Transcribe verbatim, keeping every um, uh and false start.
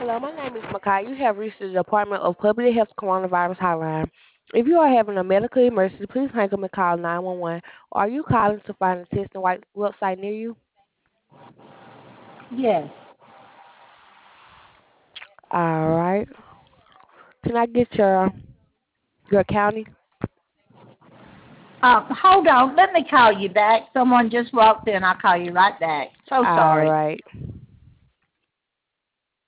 Hello, my name is Makai. You have reached the Department of Public Health Coronavirus Hotline. If you are having a medical emergency, please hang up and call nine one one. Are you calling to find a testing wi- website near you? Yes. All right. Can I get your your county? Uh, hold on. Let me call you back. Someone just walked in. I'll call you right back. So All sorry. right.